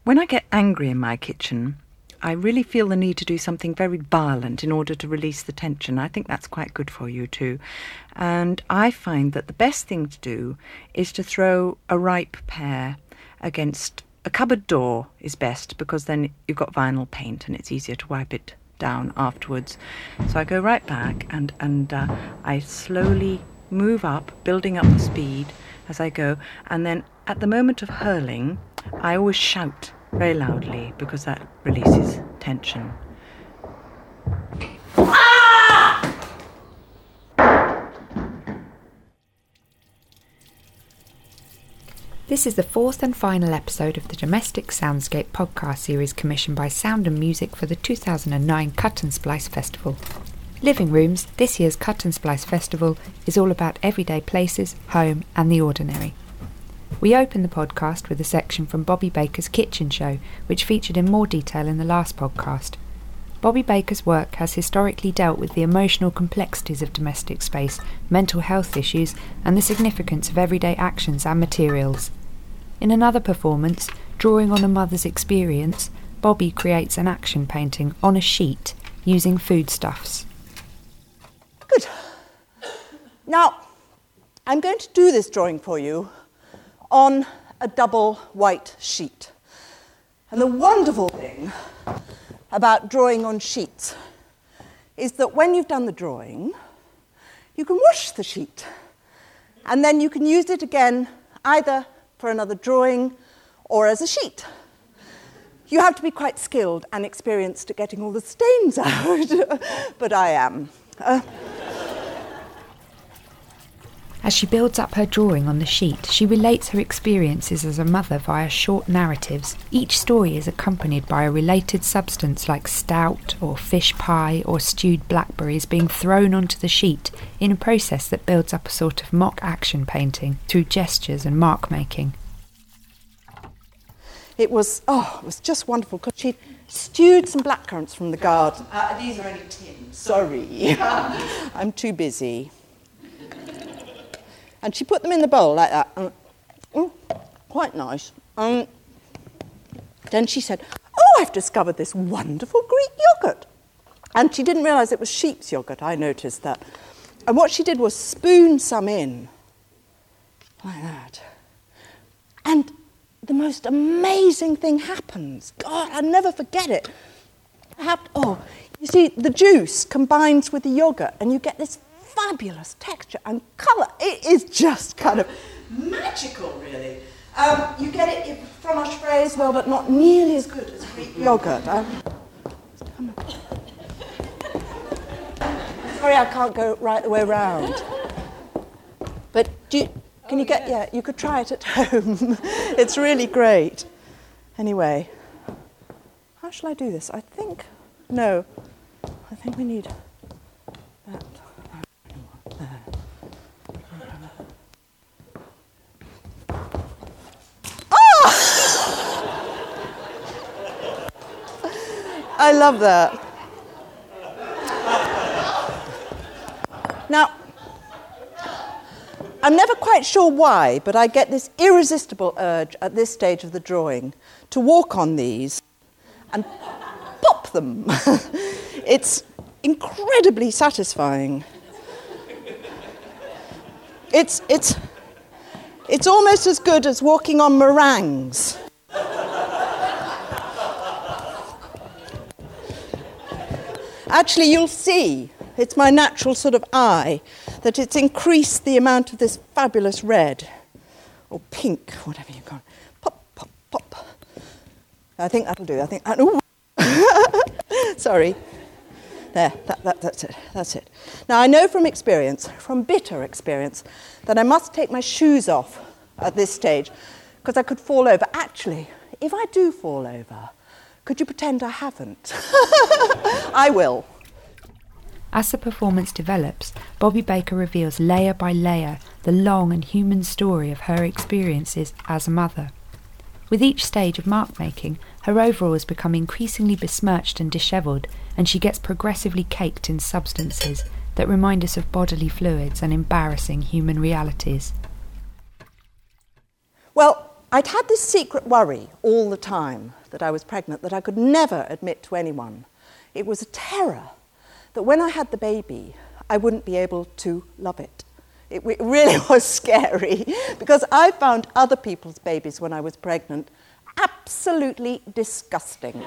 When I get angry in my kitchen, I really feel the need to do something very violent in order to release the tension. I think that's quite good for you too. And I find that the best thing to do is to throw a ripe pear against a cupboard door is best, because then you've got vinyl paint and it's easier to wipe it down afterwards. So I go right back and I slowly move up, building up the speed as I go. And then at the moment of hurling, I always shout very loudly because that releases tension. This is the fourth and final episode of the Domestic Soundscape podcast series commissioned by Sound and Music for the 2009 Cut and Splice Festival. Living Rooms, this year's Cut and Splice Festival, is all about everyday places, home and the ordinary. We open the podcast with a section from Bobby Baker's Kitchen Show, which featured in more detail in the last podcast. Bobby Baker's work has historically dealt with the emotional complexities of domestic space, mental health issues, and the significance of everyday actions and materials. In another performance, drawing on a mother's experience, Bobby creates an action painting on a sheet using foodstuffs. Good. Now, I'm going to do this drawing for you on a double white sheet. And the wonderful thing about drawing on sheets is that when you've done the drawing, you can wash the sheet. And then you can use it again either for another drawing or as a sheet. You have to be quite skilled and experienced at getting all the stains out, but I am. As she builds up her drawing on the sheet, she relates her experiences as a mother via short narratives. Each story is accompanied by a related substance like stout or fish pie or stewed blackberries being thrown onto the sheet in a process that builds up a sort of mock action painting through gestures and mark making. It was just wonderful because she'd stewed some blackcurrants from the garden. These are only tins. Sorry, I'm too busy. And she put them in the bowl like that. Quite nice. Then she said, I've discovered this wonderful Greek yoghurt. And she didn't realise it was sheep's yoghurt. I noticed that. And what she did was spoon some in, like that. And the most amazing thing happens. God, I'll never forget it. You see, the juice combines with the yoghurt and you get this fabulous texture and colour. It is just kind of magical, really. You get it in fromage frais as well, but not nearly as good as Greek yoghurt. Sorry, I can't go right the way round. But you could try it at home. It's really great. Anyway, how shall I do this? I think we need that. I love that. Now, I'm never quite sure why, but I get this irresistible urge at this stage of the drawing to walk on these and pop them. It's incredibly satisfying. It's almost as good as walking on meringues. Actually, you'll see, it's my natural sort of eye, that it's increased the amount of this fabulous red, or pink, whatever you call it. Pop, pop, pop. I think that'll do. Sorry. There, that's it. Now, I know from bitter experience, that I must take my shoes off at this stage, because I could fall over. Actually, if I do fall over, could you pretend I haven't? I will. As the performance develops, Bobby Baker reveals layer by layer the long and human story of her experiences as a mother. With each stage of mark-making, her overalls become increasingly besmirched and dishevelled, and she gets progressively caked in substances that remind us of bodily fluids and embarrassing human realities. Well, I'd had this secret worry all the time that I was pregnant that I could never admit to anyone. It was a terror that when I had the baby, I wouldn't be able to love it. It really was scary because I found other people's babies when I was pregnant absolutely disgusting.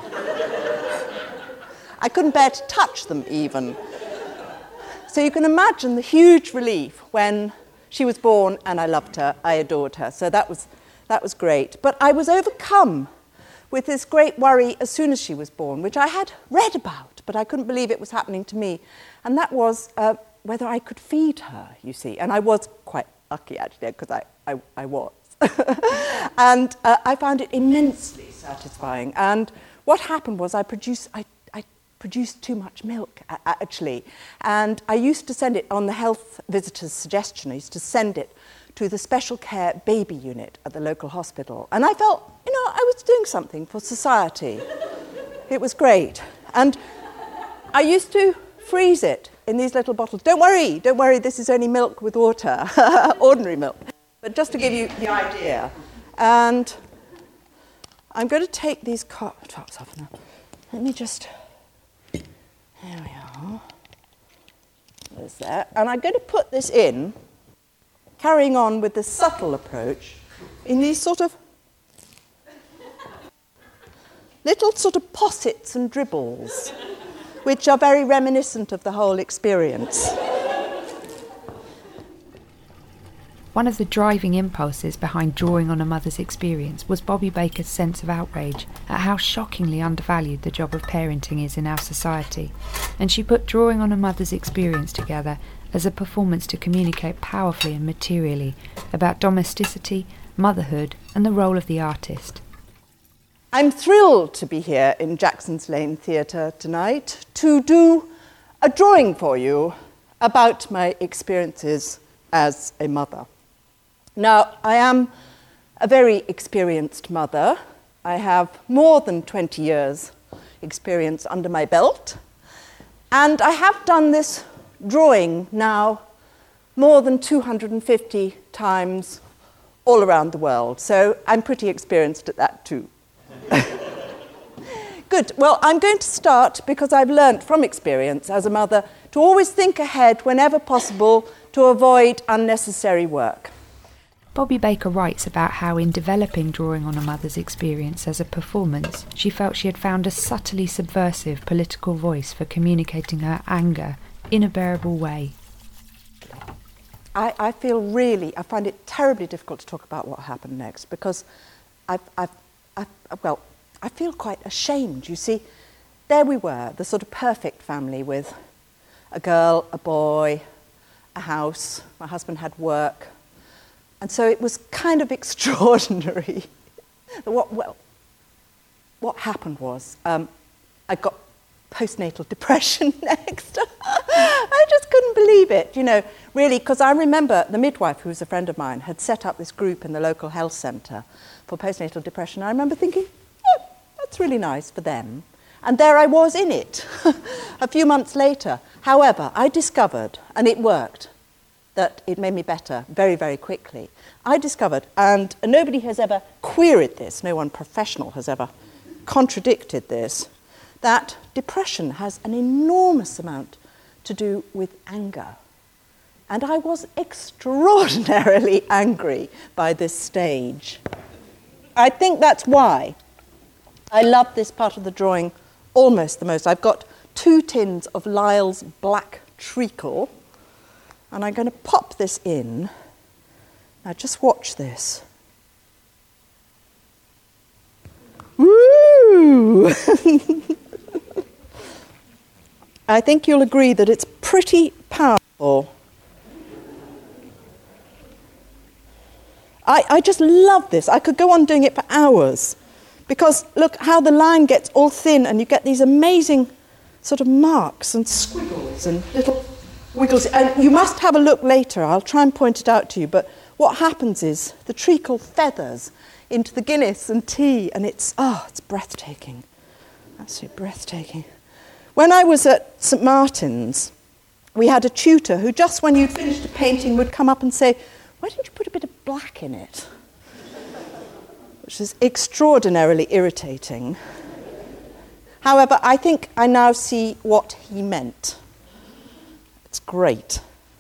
I couldn't bear to touch them even. So you can imagine the huge relief when she was born and I loved her, I adored her. So that was great. But I was overcome with this great worry as soon as she was born, which I had read about, but I couldn't believe it was happening to me. And that was whether I could feed her, you see. And I was quite lucky, actually, because I was. And I found it immensely satisfying. And what happened was I produced too much milk, actually. And I used to send it on the health visitor's suggestion. I used to send it to the special care baby unit at the local hospital. And I felt, I was doing something for society. It was great. And I used to freeze it in these little bottles. Don't worry, this is only milk with water, ordinary milk. But just to give you the idea. And I'm going to take these tops off now. Let me just... There we are. There's that. And I'm going to put this in, carrying on with this subtle approach, in these sort of little sort of possets and dribbles, which are very reminiscent of the whole experience. One of the driving impulses behind Drawing on a Mother's Experience was Bobby Baker's sense of outrage at how shockingly undervalued the job of parenting is in our society, and she put Drawing on a Mother's Experience together as a performance to communicate powerfully and materially about domesticity, motherhood, and the role of the artist. I'm thrilled to be here in Jackson's Lane Theatre tonight to do a drawing for you about my experiences as a mother. Now, I am a very experienced mother. I have more than 20 years' experience under my belt, and I have done this drawing now more than 250 times all around the world, so I'm pretty experienced at that too. Good. Well, I'm going to start because I've learnt from experience as a mother to always think ahead whenever possible to avoid unnecessary work. Bobby Baker writes about how in developing Drawing on a Mother's Experience as a performance, she felt she had found a subtly subversive political voice for communicating her anger in a bearable way. I find it terribly difficult to talk about what happened next because I feel quite ashamed. You see, there we were, the sort of perfect family with a girl, a boy, a house. My husband had work. And so it was kind of extraordinary. What happened was I got postnatal depression next. I just couldn't believe it, really, because I remember the midwife, who was a friend of mine, had set up this group in the local health centre for postnatal depression. I remember thinking, yeah, that's really nice for them. And there I was in it a few months later. However, I discovered, and it worked, that it made me better very, very quickly. I discovered, and nobody has ever queried this, no one professional has ever contradicted this, that depression has an enormous amount to do with anger. And I was extraordinarily angry by this stage. I think that's why I love this part of the drawing almost the most. I've got 2 tins of Lyle's black treacle, and I'm going to pop this in. Now just watch this. Woo! I think you'll agree that it's pretty powerful. I just love this. I could go on doing it for hours. Because look how the line gets all thin and you get these amazing sort of marks and squiggles and little wiggles. And you must have a look later. I'll try and point it out to you. But what happens is the treacle feathers into the Guinness and tea, and it's breathtaking. Absolutely breathtaking. When I was at St Martin's, we had a tutor who just when you'd finished a painting would come up and say, "Why don't you put a bit of black in it?" which is extraordinarily irritating. However, I think I now see what he meant. It's great.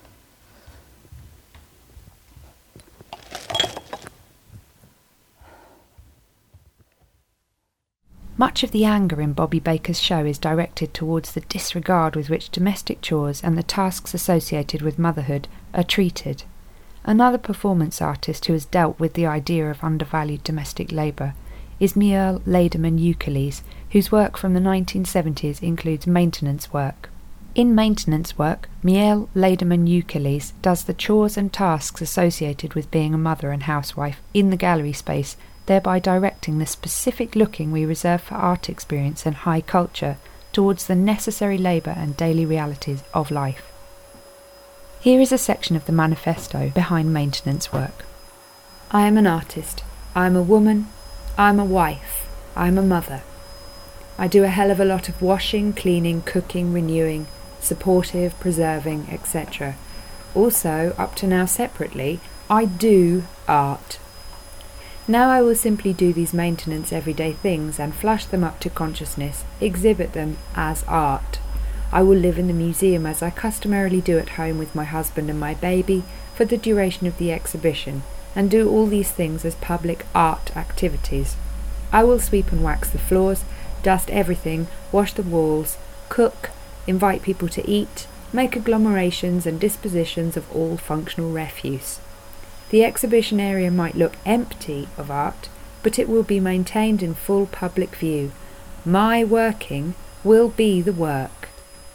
Much of the anger in Bobby Baker's show is directed towards the disregard with which domestic chores and the tasks associated with motherhood are treated. Another performance artist who has dealt with the idea of undervalued domestic labour is Miel Lederman Ukeles, whose work from the 1970s includes maintenance work. In maintenance work, Miel Lederman Ukeles does the chores and tasks associated with being a mother and housewife in the gallery space, thereby directing the specific looking we reserve for art experience and high culture towards the necessary labour and daily realities of life. Here is a section of the manifesto behind maintenance work. I am an artist. I am a woman. I am a wife. I am a mother. I do a hell of a lot of washing, cleaning, cooking, renewing, supportive, preserving, etc. Also, up to now separately, I do art. Now I will simply do these maintenance everyday things and flush them up to consciousness, exhibit them as art. I will live in the museum as I customarily do at home with my husband and my baby for the duration of the exhibition, and do all these things as public art activities. I will sweep and wax the floors, dust everything, wash the walls, cook, invite people to eat, make agglomerations and dispositions of all functional refuse. The exhibition area might look empty of art, but it will be maintained in full public view. My working will be the work.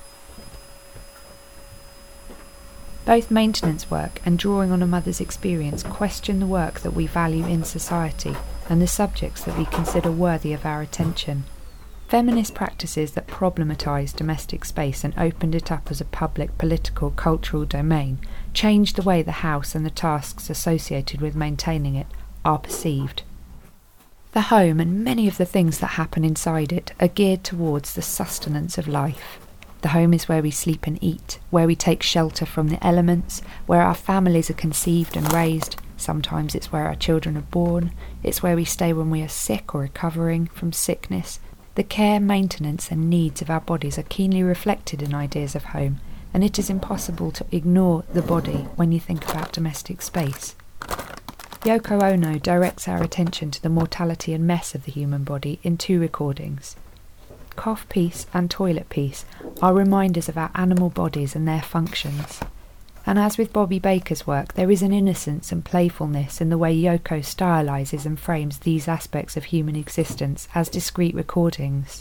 Both maintenance work and drawing on a mother's experience question the work that we value in society and the subjects that we consider worthy of our attention. Feminist practices that problematise domestic space and opened it up as a public, political, cultural domain changed the way the house and the tasks associated with maintaining it are perceived. The home and many of the things that happen inside it are geared towards the sustenance of life. The home is where we sleep and eat, where we take shelter from the elements, where our families are conceived and raised. Sometimes it's where our children are born. It's where we stay when we are sick or recovering from sickness. The care, maintenance and needs of our bodies are keenly reflected in ideas of home, and it is impossible to ignore the body when you think about domestic space. Yoko Ono directs our attention to the mortality and mess of the human body in 2 recordings. Cough Piece and Toilet Piece are reminders of our animal bodies and their functions. And as with Bobby Baker's work, there is an innocence and playfulness in the way Yoko stylises and frames these aspects of human existence as discrete recordings.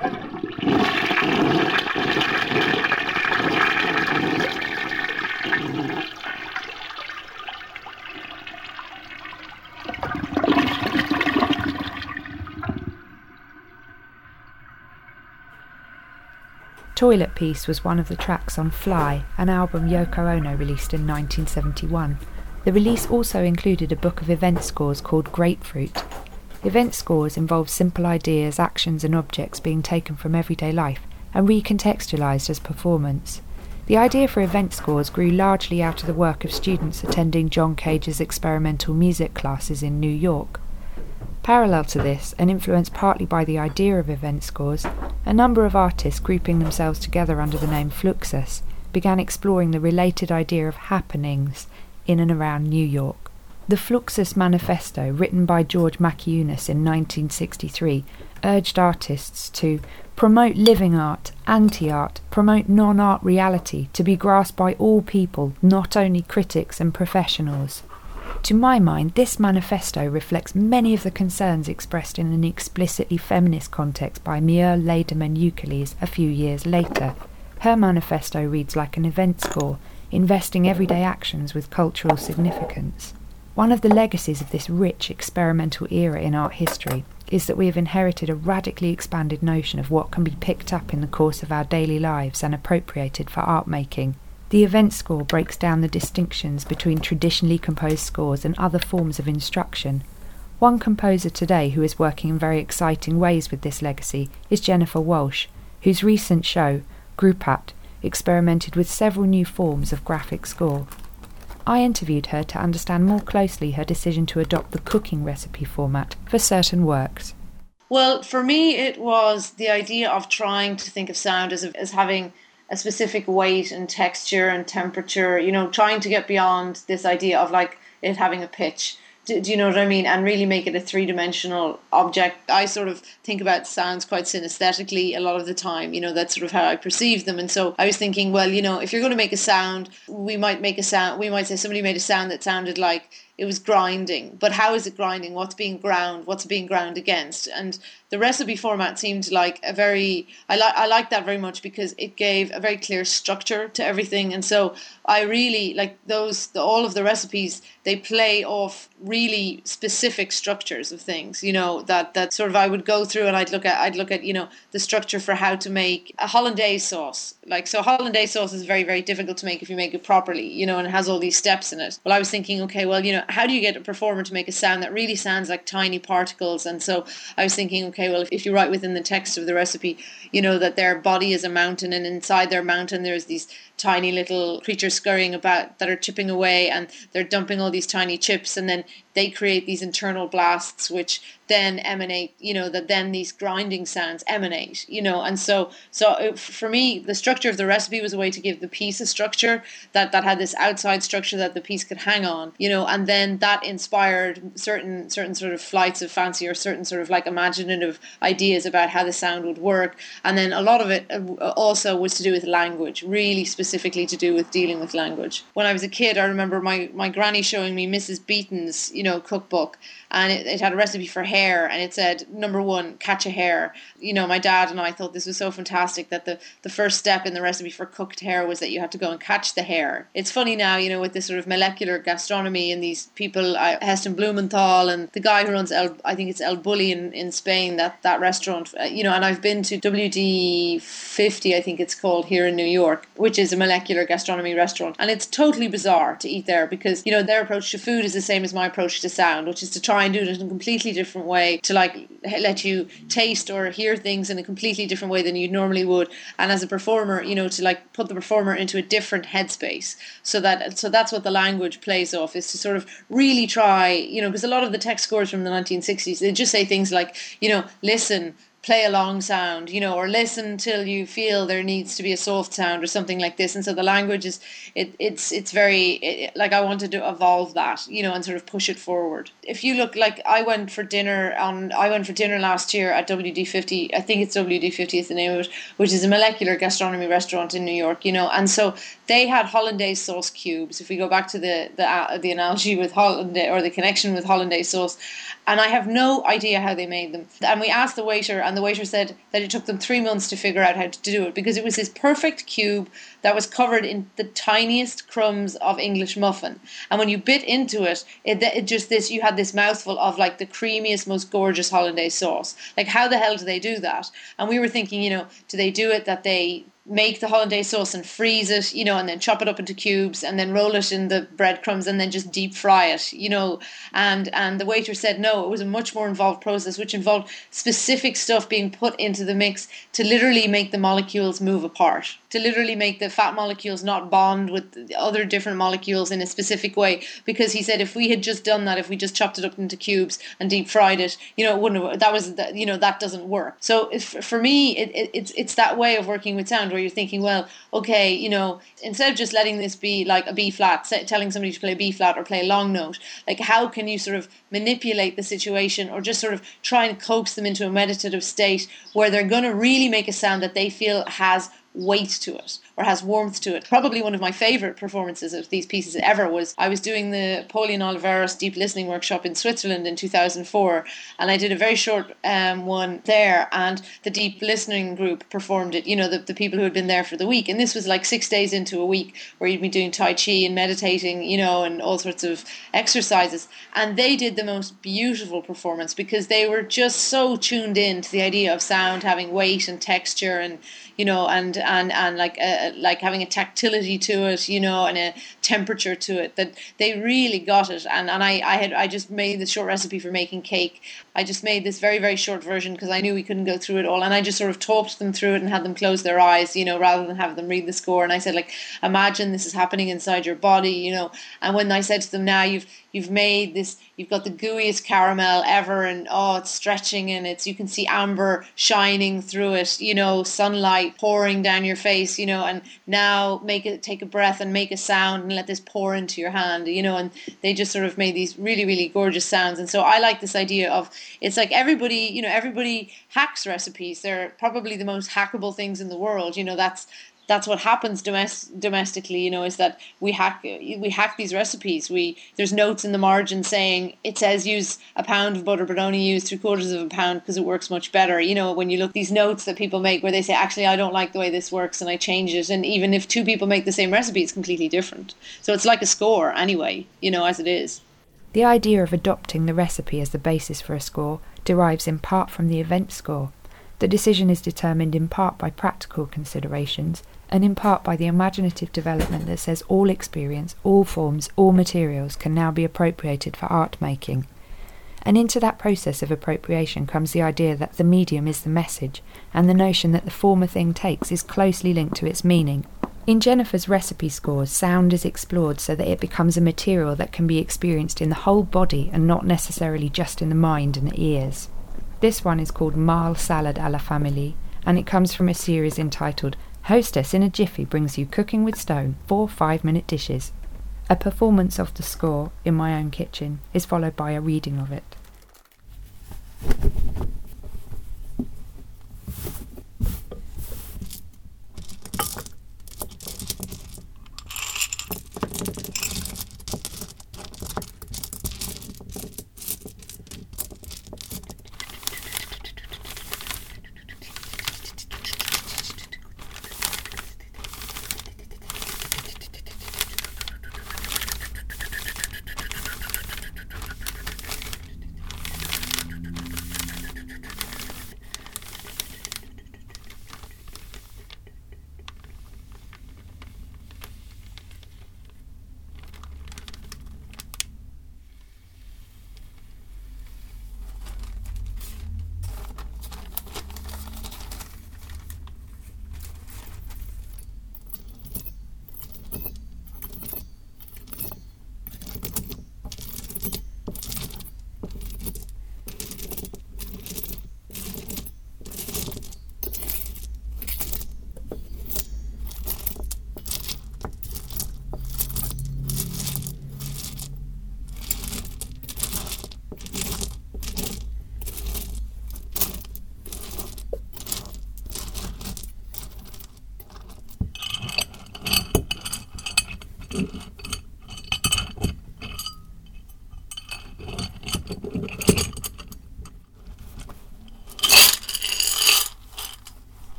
Toilet Piece was one of the tracks on Fly, an album Yoko Ono released in 1971. The release also included a book of event scores called Grapefruit. Event scores involve simple ideas, actions and objects being taken from everyday life and recontextualised as performance. The idea for event scores grew largely out of the work of students attending John Cage's experimental music classes in New York. Parallel to this, and influenced partly by the idea of event scores, a number of artists grouping themselves together under the name Fluxus began exploring the related idea of happenings in and around New York. The Fluxus Manifesto, written by George Maciunas in 1963, urged artists to promote living art, anti-art, promote non-art reality to be grasped by all people, not only critics and professionals. To my mind, this manifesto reflects many of the concerns expressed in an explicitly feminist context by Miel Lederman Ukeles a few years later. Her manifesto reads like an event score, investing everyday actions with cultural significance. One of the legacies of this rich experimental era in art history is that we have inherited a radically expanded notion of what can be picked up in the course of our daily lives and appropriated for art making. The event score breaks down the distinctions between traditionally composed scores and other forms of instruction. One composer today who is working in very exciting ways with this legacy is Jennifer Walsh, whose recent show, Grupat, experimented with several new forms of graphic score. I interviewed her to understand more closely her decision to adopt the cooking recipe format for certain works. Well, for me, it was the idea of trying to think of sound as having a specific weight and texture and temperature, trying to get beyond this idea of like it having a pitch. Do you know what I mean? And really make it a three-dimensional object. I sort of think about sounds quite synesthetically a lot of the time. That's sort of how I perceive them. And so I was thinking, well, if you're going to make a sound, we might say somebody made a sound that sounded like it was grinding. But how is it grinding? What's being ground? What's it being ground against? And the recipe format seemed like I like that very much because it gave a very clear structure to everything. And so I really like all of the recipes, they play off really specific structures of things, that sort of I would go through and I'd look at, the structure for how to make a hollandaise sauce. So hollandaise sauce is very, very difficult to make if you make it properly, and it has all these steps in it. Well, I was thinking, okay, well, how do you get a performer to make a sound that really sounds like tiny particles? And so I was thinking, okay, well, if you write within the text of the recipe, that their body is a mountain, and inside their mountain there's these tiny little creatures scurrying about that are chipping away, and they're dumping all these tiny chips, and then they create these internal blasts which then emanate, that then these grinding sounds emanate, and so for me the structure of the recipe was a way to give the piece a structure that had this outside structure that the piece could hang on, and then that inspired certain sort of flights of fancy or certain sort of like imaginative ideas about how the sound would work. And then a lot of it also was to do with language, really specifically to do with dealing with language. When I was a kid, I remember my granny showing me Mrs. Beaton's cookbook, and it had a recipe for hare, and it said, number 1, catch a hare. My dad and I thought this was so fantastic that the first step in the recipe for cooked hare was that you had to go and catch the hare. It's funny now, with this sort of molecular gastronomy and these people, Heston Blumenthal and the guy who runs I think it's El Bulli in Spain, that restaurant, and I've been to WD50, I think it's called, here in New York, which is a molecular gastronomy restaurant, and it's totally bizarre to eat there because their approach to food is the same as my approach to sound, which is to try and do it in a completely different way, to like let you taste or hear things in a completely different way than you normally would, and as a performer, to like put the performer into a different headspace, so that's what the language plays off, is to sort of really try, because a lot of the text scores from the 1960s, they just say things like, listen, play a long sound, or listen till you feel there needs to be a soft sound or something like this. And so the language is, it's very, like I wanted to evolve that, and sort of push it forward. If you look, like I went for dinner last year at WD50, I think it's WD50 is the name of it, which is a molecular gastronomy restaurant in New York, and so they had hollandaise sauce cubes. If we go back to the analogy with hollandaise, or the connection with hollandaise sauce, and I have no idea how they made them. And we asked the waiter, and the waiter said that it took them 3 months to figure out how to do it, because it was this perfect cube that was covered in the tiniest crumbs of English muffin. And when you bit into it, you had this mouthful of like the creamiest, most gorgeous hollandaise sauce. Like, how the hell do they do that? And we were thinking, do they do it that they make the hollandaise sauce and freeze it, and then chop it up into cubes and then roll it in the breadcrumbs and then just deep fry it, and the waiter said no, it was a much more involved process, which involved specific stuff being put into the mix to literally make the molecules move apart, to literally make the fat molecules not bond with the other different molecules in a specific way, because he said if we had just done that, if we just chopped it up into cubes and deep fried it, it wouldn't have, that doesn't work. So for me, it's that way of working with sound, where you're thinking, well, okay, instead of just letting this be like a B flat, telling somebody to play a B flat or play a long note, like how can you sort of manipulate the situation, or just sort of try and coax them into a meditative state where they're going to really make a sound that they feel has weight to it or has warmth to it. Probably one of my favourite performances of these pieces ever was, I was doing the Pauline Oliveros Deep Listening Workshop in Switzerland in 2004, and I did a very short one there, and the Deep Listening group performed it, the people who had been there for the week, and this was like 6 days into a week where you'd be doing Tai Chi and meditating, and all sorts of exercises, and they did the most beautiful performance because they were just so tuned in to the idea of sound having weight and texture, and and like having a tactility to it, and a temperature to it, that they really got it. And I just made the short recipe for making cake. I just made this very, very short version because I knew we couldn't go through it all. And I just sort of talked them through it and had them close their eyes, rather than have them read the score. And I said, like, imagine this is happening inside your body, And when I said to them, now you've made this, you've got the gooeyest caramel ever, and it's stretching, and you can see amber shining through it, sunlight pouring down your face, and now take a breath and make a sound and let this pour into your hand, and they just sort of made these really, really gorgeous sounds. And so I like this idea of, it's like everybody hacks recipes. They're probably the most hackable things in the world. That's what happens domestically, is that we hack these recipes. There's notes in the margin saying it says use a pound of butter, but only use 3/4 of a pound because it works much better. When you look these notes that people make where they say, actually, I don't like the way this works and I change it. And even if two people make the same recipe, it's completely different. So it's like a score anyway, as it is. The idea of adopting the recipe as the basis for a score derives in part from the event score. The decision is determined in part by practical considerations, and in part by the imaginative development that says all experience, all forms, all materials can now be appropriated for art making. And into that process of appropriation comes the idea that the medium is the message, and the notion that the form a thing takes is closely linked to its meaning. In Jennifer's recipe scores, sound is explored so that it becomes a material that can be experienced in the whole body and not necessarily just in the mind and the ears. This one is called Marl Salad à la Famille, and it comes from a series entitled Hostess in a Jiffy brings you Cooking with Stone, 4 5-minute dishes. A performance of the score in my own kitchen is followed by a reading of it.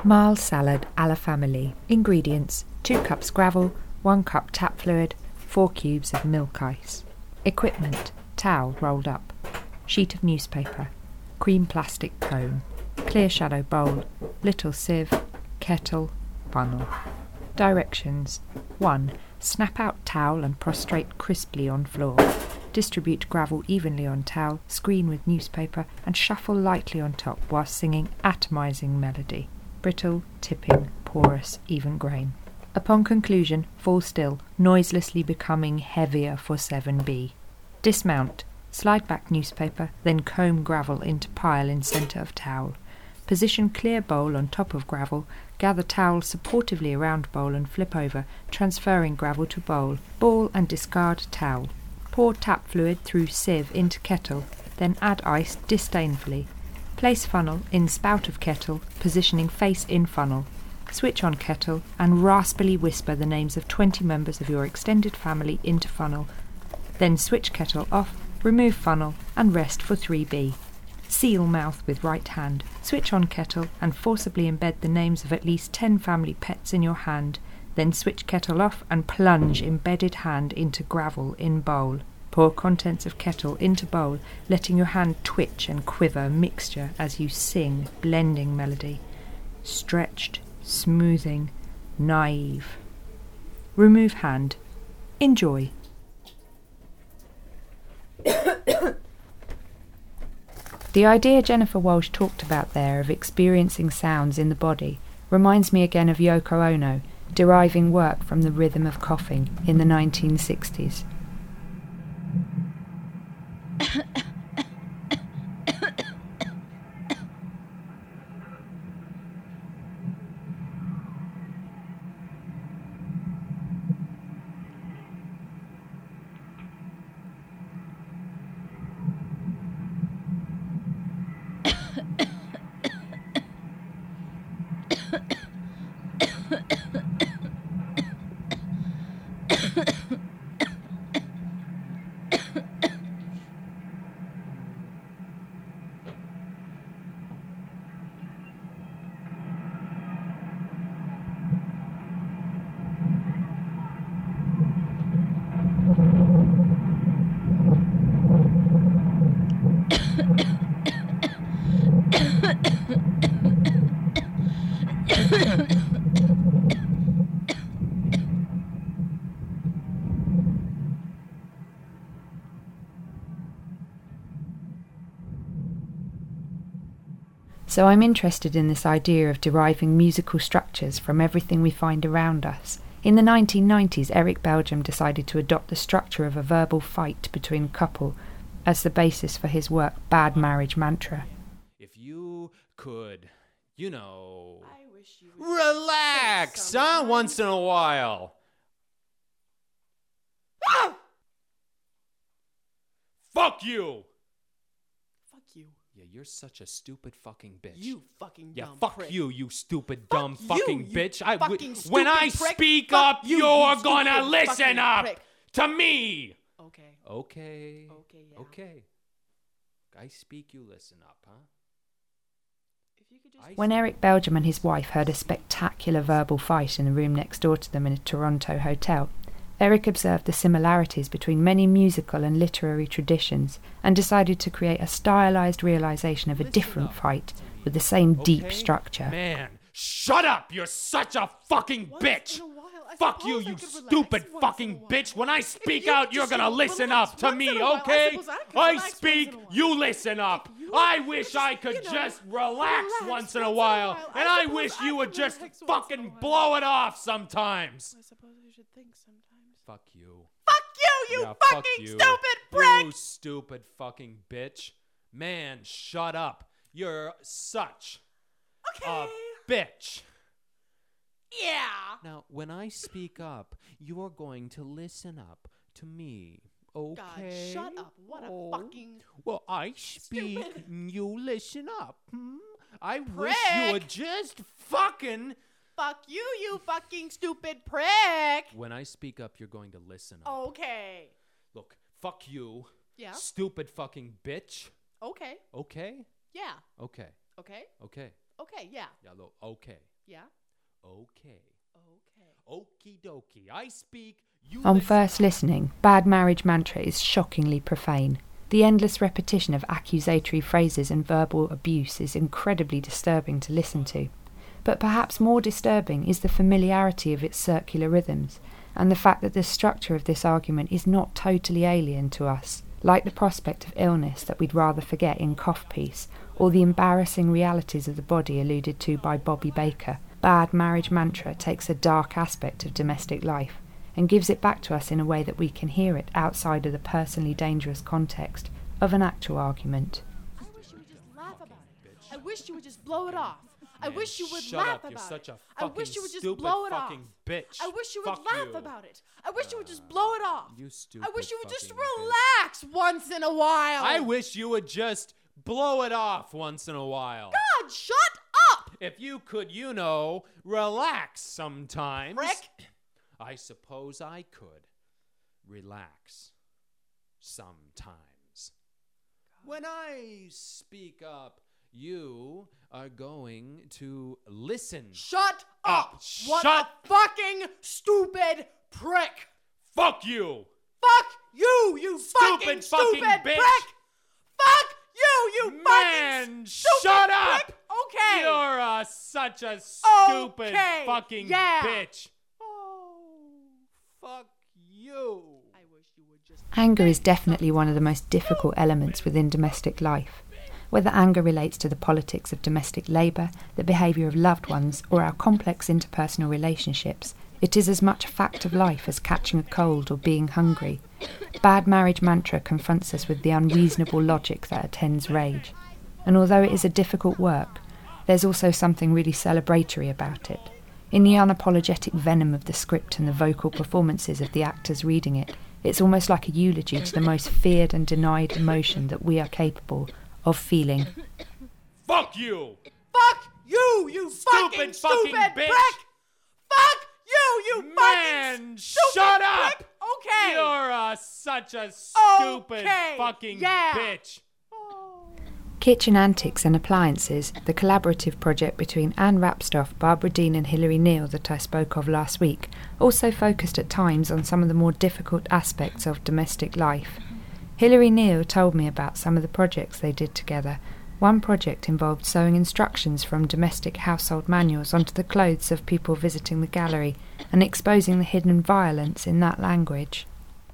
Marl salad a la famille. Ingredients: 2 cups gravel, 1 cup tap fluid, 4 cubes of milk ice. Equipment: towel rolled up, sheet of newspaper, cream plastic cone, clear shadow bowl, little sieve, kettle, funnel. Directions: 1. Snap out towel and prostrate crisply on floor. Distribute gravel evenly on towel, screen with newspaper, and shuffle lightly on top whilst singing atomizing melody. Brittle, tipping, porous, even grain. Upon conclusion, fall still, noiselessly becoming heavier for 7B. Dismount. Slide back newspaper, then comb gravel into pile in centre of towel. Position clear bowl on top of gravel, gather towel supportively around bowl and flip over, transferring gravel to bowl. Ball and discard towel. Pour tap fluid through sieve into kettle, then add ice disdainfully. Place funnel in spout of kettle, positioning face in funnel. Switch on kettle and raspily whisper the names of 20 members of your extended family into funnel. Then switch kettle off, remove funnel and rest for 3B. Seal mouth with right hand. Switch on kettle and forcibly embed the names of at least 10 family pets in your hand. Then switch kettle off and plunge embedded hand into gravel in bowl. Pour contents of kettle into bowl, letting your hand twitch and quiver mixture as you sing, blending melody. Stretched, smoothing, naive. Remove hand. Enjoy. The idea Jennifer Walsh talked about there of experiencing sounds in the body reminds me again of Yoko Ono, deriving work from the rhythm of coughing in the 1960s. So I'm interested in this idea of deriving musical structures from everything we find around us. In the 1990s, Eric Belgium decided to adopt the structure of a verbal fight between a couple as the basis for his work Bad Marriage Mantra. If you could, relax, huh? Once in a while. Ah! Fuck you! Fuck you. Yeah, you're such a stupid fucking bitch. You fucking yeah, dumb fuck prick. you stupid dumb Fuck fucking you bitch. fucking stupid when I prick. speak Fuck up, you, you're you gonna stupid listen fucking up prick. to me. Okay. Okay. Okay, yeah. Okay. I speak, you listen up, huh? If you could just... When Eric Belgium and his wife heard a spectacular verbal fight in the room next door to them in a Toronto hotel, Eric observed the similarities between many musical and literary traditions and decided to create a stylized realization of a different fight with the same deep structure. Man, shut up! You're such a fucking bitch! Fuck you, you stupid fucking bitch! When I speak out, you're gonna listen up to me, okay? I speak, you listen up! I wish I could just relax once in a while, and I wish you would just fucking blow it off sometimes! I suppose I should think sometimes. Fuck you. Fuck you, Yeah, fucking fuck you. stupid prick! You stupid fucking bitch. Man, shut up. You're such a bitch. Yeah. Now, when I speak up, you're going to listen up to me, okay? God, shut up. What a fucking... Well, I speak, stupid you listen up. I wish prick. you would just fucking... Fuck you, you fucking stupid prick! When I speak up, you're going to listen up. Okay. Look, fuck you. Yeah. Stupid fucking bitch. Okay. Okay? Yeah. Okay. Okay. Okay. Okay, yeah. Yeah, look, okay. Yeah? Okay. Okie dokie. I speak, you On listen first up. listening, Bad Marriage Mantra is shockingly profane. The endless repetition of accusatory phrases and verbal abuse is incredibly disturbing to listen to. But perhaps more disturbing is the familiarity of its circular rhythms, and the fact that the structure of this argument is not totally alien to us, like the prospect of illness that we'd rather forget in Cough Piece, or the embarrassing realities of the body alluded to by Bobby Baker. Bad Marriage Mantra takes a dark aspect of domestic life and gives it back to us in a way that we can hear it outside of the personally dangerous context of an actual argument. I wish you would just laugh about it. I wish you would just blow it off. I wish you would Shut laugh up, about you're such a it. I wish fucking you would just stupid blow it off. fucking bitch. I wish you would Fuck laugh you. about it. I wish you would just blow it off. You stupid I wish you would just fucking bitch. relax once in a while. I wish you would just blow it off once in a while. God, shut up! If you could, relax sometimes. Rick? I suppose I could relax sometimes. When I speak up, you are going to listen. Shut up! What Shut- a fucking stupid prick! Fuck you! Fuck you, you Stupid fucking fucking stupid bitch. prick! Fuck you Man, fucking stupid shut up! prick! Okay. You're such a stupid Okay, fucking yeah. bitch. Oh, fuck you. I wish you would just Anger is definitely one of the most difficult elements within domestic life. Whether anger relates to the politics of domestic labour, the behaviour of loved ones, or our complex interpersonal relationships, it is as much a fact of life as catching a cold or being hungry. Bad Marriage Mantra confronts us with the unreasonable logic that attends rage. And although it is a difficult work, there's also something really celebratory about it. In the unapologetic venom of the script and the vocal performances of the actors reading it, it's almost like a eulogy to the most feared and denied emotion that we are capable of feeling. Fuck you. fuck you, you fucking fucking bitch. prick! Fuck you, you Man, fucking stupid shut up. prick! Okay. You're such a stupid Okay, fucking yeah. bitch. Kitchen Antics and Appliances, the collaborative project between Anne Rapstoff, Barbara Dean and Hilary Neal that I spoke of last week, also focused at times on some of the more difficult aspects of domestic life. Hilary Neal told me about some of the projects they did together. One project involved sewing instructions from domestic household manuals onto the clothes of people visiting the gallery and exposing the hidden violence in that language.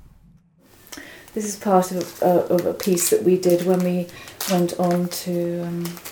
This is part of a piece that we did when we went on to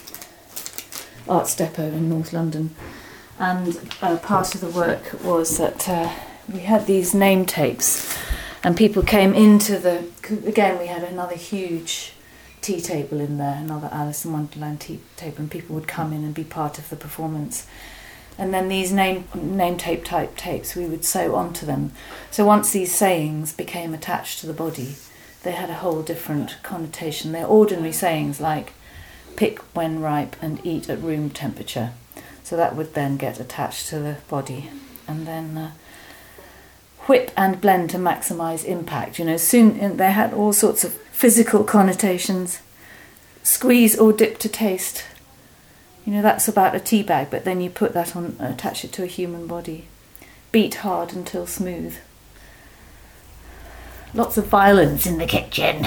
Arts Depot in North London. And part of the work was that we had these name tapes and people came into again we had another huge tea table in there, another Alice in Wonderland tea table, and people would come in and be part of the performance. And then these name tape type tapes we would sew onto them. So once these sayings became attached to the body, they had a whole different connotation. They're ordinary sayings like pick when ripe and eat at room temperature. So that would then get attached to the body. And then whip and blend to maximise impact. Soon they had all sorts of physical connotations. Squeeze or dip to taste. That's about a tea bag, but then you put that on, attach it to a human body. Beat hard until smooth. Lots of violence in the kitchen.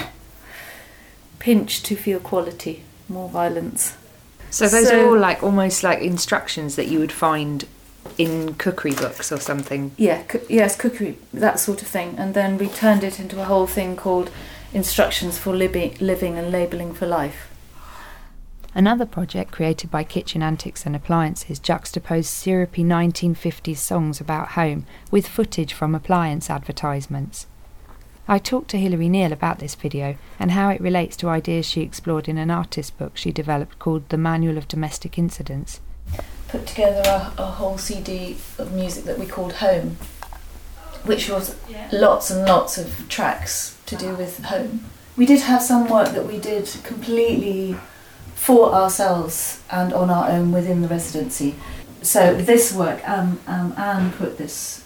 Pinch to feel quality. More violence. So those are all almost like instructions that you would find in cookery books or something. Yeah, yes, cookery, that sort of thing. And then we turned it into a whole thing called Instructions for Living and Labelling for Life. Another project created by Kitchen Antics and Appliances juxtaposed syrupy 1950s songs about home with footage from appliance advertisements. I talked to Hilary Neal about this video and how it relates to ideas she explored in an artist book she developed called The Manual of Domestic Incidents. Put together a whole CD of music that we called Home, which was lots and lots of tracks to do with home. We did have some work that we did completely for ourselves and on our own within the residency. So this work, Anne put this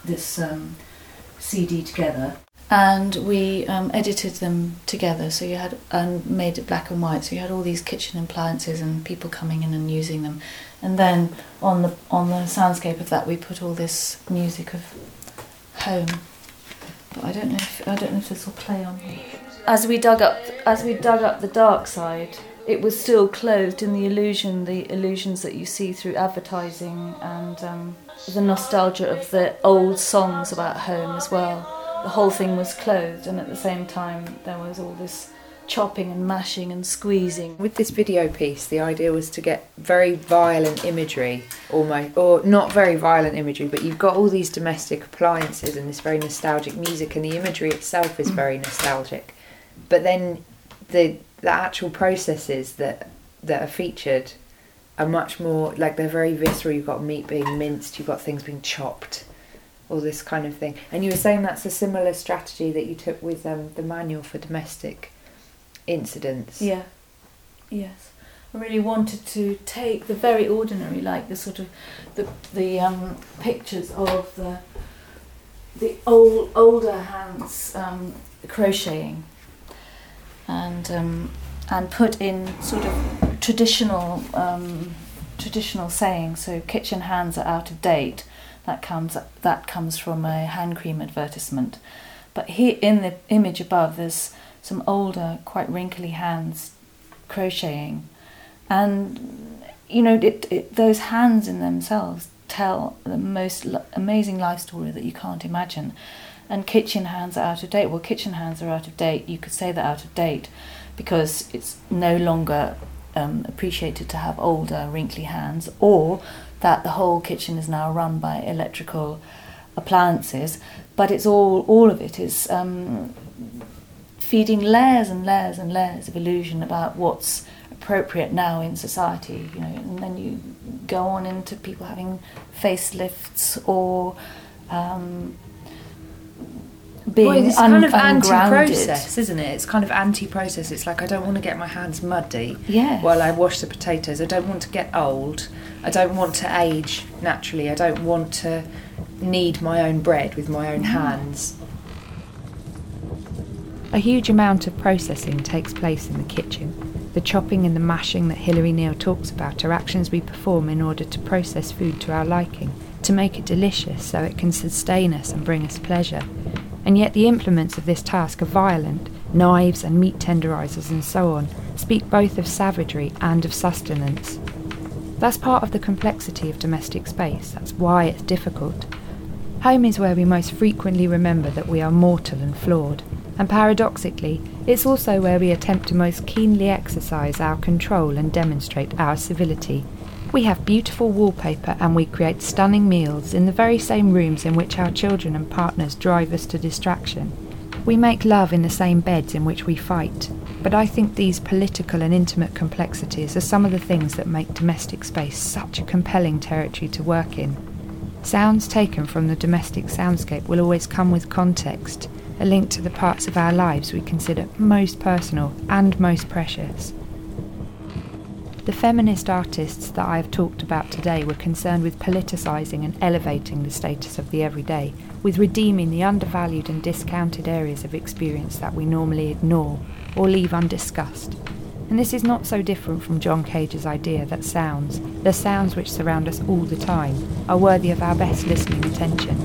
CD together, and we edited them together. So made it black and white. So you had all these kitchen appliances and people coming in and using them, And then on the soundscape of that, we put all this music of home. But I don't know if this will play on here. As we dug up the dark side, it was still clothed in the illusions that you see through advertising and the nostalgia of the old songs about home as well. The whole thing was clothed, and at the same time there was all this chopping and mashing and squeezing. With this video piece, the idea was to get very violent imagery, almost, or not very violent imagery, but you've got all these domestic appliances and this very nostalgic music, and the imagery itself is very nostalgic. But then the actual processes that are featured are much more, like, they're very visceral. You've got meat being minced, you've got things being chopped, all this kind of thing. And you were saying that's a similar strategy that you took with the manual for domestic incidents. Yeah, yes. I really wanted to take the very ordinary, like the sort of the pictures of the older hands crocheting, and put in sort of traditional sayings. So kitchen hands are out of date. That comes from a hand cream advertisement. But here in the image above, there's some older, quite wrinkly hands crocheting, and those hands in themselves tell the most amazing life story that you can't imagine. And kitchen hands are out of date. Well, kitchen hands are out of date. You could say they're out of date because it's no longer appreciated to have older, wrinkly hands, or that the whole kitchen is now run by electrical appliances. But it's all of it is feeding layers and layers and layers of illusion about what's appropriate now in society, and then you go on into people having facelifts or being it's kind of ungrounded. Anti-process, isn't it? It's kind of anti-process. It's like, I don't want to get my hands muddy yes. while I wash the potatoes. I don't want to get old. I don't want to age naturally. I don't want to knead my own bread with my own hands. A huge amount of processing takes place in the kitchen. The chopping and the mashing that Hilary Neal talks about are actions we perform in order to process food to our liking, to make it delicious so it can sustain us and bring us pleasure. And yet the implements of this task are violent. Knives and meat tenderisers and so on speak both of savagery and of sustenance. That's part of the complexity of domestic space. That's why it's difficult. Home is where we most frequently remember that we are mortal and flawed. And paradoxically, it's also where we attempt to most keenly exercise our control and demonstrate our civility. We have beautiful wallpaper and we create stunning meals in the very same rooms in which our children and partners drive us to distraction. We make love in the same beds in which we fight. But I think these political and intimate complexities are some of the things that make domestic space such a compelling territory to work in. Sounds taken from the domestic soundscape will always come with context, a link to the parts of our lives we consider most personal and most precious. The feminist artists that I have talked about today were concerned with politicising and elevating the status of the everyday, with redeeming the undervalued and discounted areas of experience that we normally ignore or leave undiscussed. And this is not so different from John Cage's idea that sounds, the sounds which surround us all the time, are worthy of our best listening attention.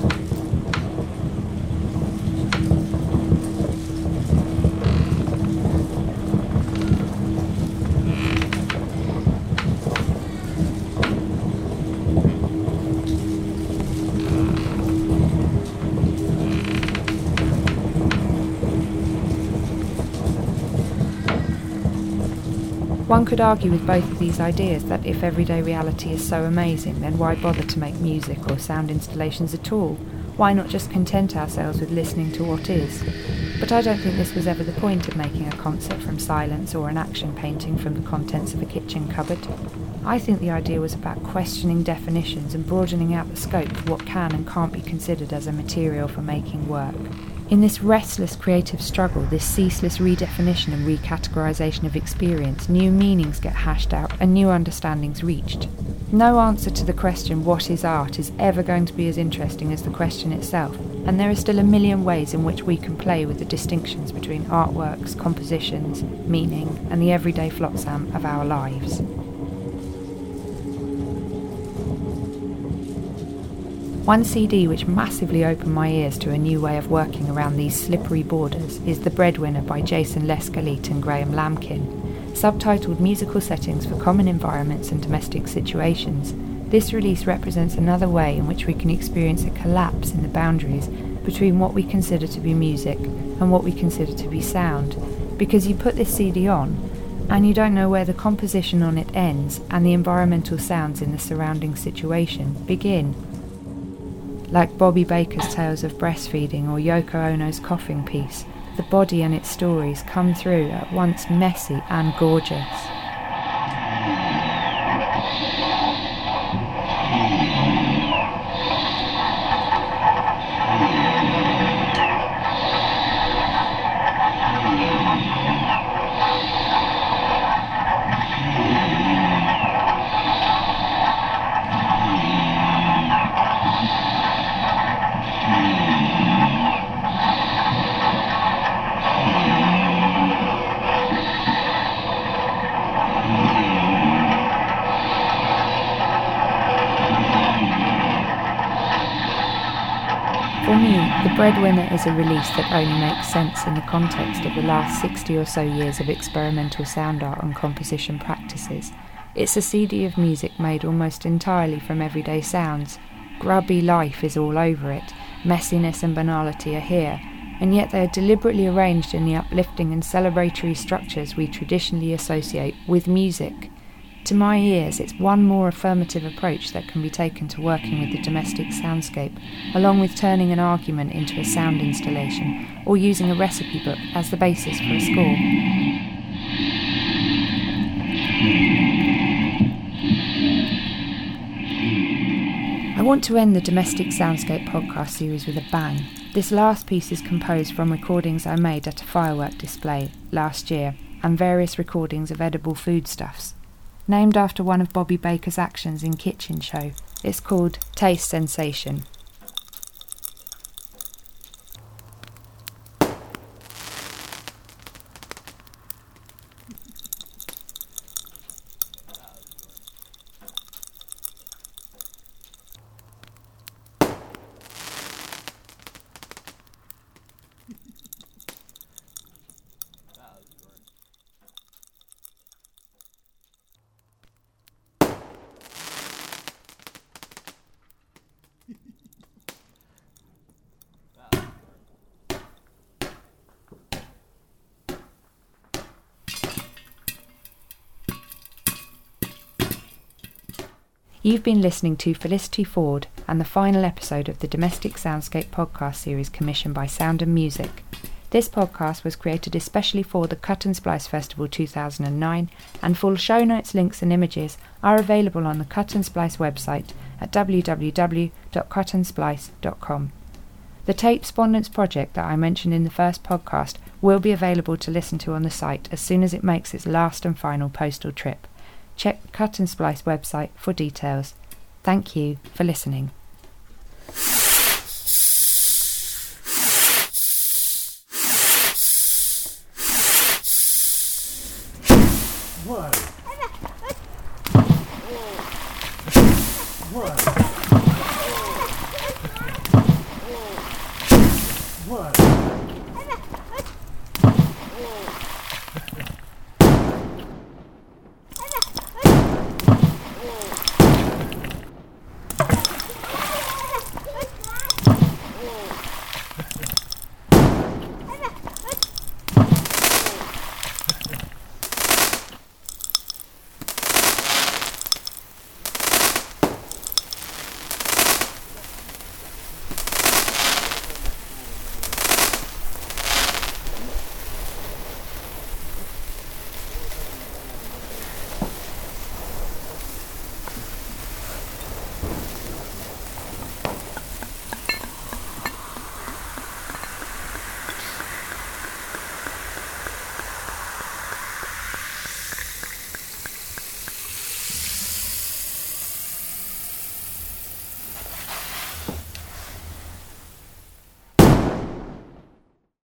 One could argue with both of these ideas that if everyday reality is so amazing, then why bother to make music or sound installations at all? Why not just content ourselves with listening to what is? But I don't think this was ever the point of making a concert from silence or an action painting from the contents of a kitchen cupboard. I think the idea was about questioning definitions and broadening out the scope of what can and can't be considered as a material for making work. In this restless creative struggle, this ceaseless redefinition and recategorisation of experience, new meanings get hashed out and new understandings reached. No answer to the question what is art is ever going to be as interesting as the question itself, and there are still a million ways in which we can play with the distinctions between artworks, compositions, meaning, and the everyday flotsam of our lives. One CD which massively opened my ears to a new way of working around these slippery borders is The Breadwinner by Jason Lescalit and Graham Lamkin. Subtitled Musical Settings for Common Environments and Domestic Situations, this release represents another way in which we can experience a collapse in the boundaries between what we consider to be music and what we consider to be sound, because you put this CD on and you don't know where the composition on it ends and the environmental sounds in the surrounding situation begin. Like Bobby Baker's Tales of Breastfeeding or Yoko Ono's Coughing piece, the body and its stories come through at once messy and gorgeous. For me, The Breadwinner is a release that only makes sense in the context of the last 60 or so years of experimental sound art and composition practices. It's a CD of music made almost entirely from everyday sounds. Grubby life is all over it, messiness and banality are here, and yet they are deliberately arranged in the uplifting and celebratory structures we traditionally associate with music. To my ears, it's one more affirmative approach that can be taken to working with the domestic soundscape, along with turning an argument into a sound installation, or using a recipe book as the basis for a score. I want to end the Domestic Soundscape podcast series with a bang. This last piece is composed from recordings I made at a firework display last year, and various recordings of edible foodstuffs. Named after one of Bobby Baker's actions in Kitchen Show, it's called Taste Sensation. You've been listening to Felicity Ford and the final episode of the Domestic Soundscape podcast series commissioned by Sound and Music. This podcast was created especially for the Cut and Splice Festival 2009, and full show notes, links and images are available on the Cut and Splice website at www.cutandsplice.com. The Tape Spondence project that I mentioned in the first podcast will be available to listen to on the site as soon as it makes its last and final postal trip. Check the Cut and Splice website for details. Thank you for listening. What?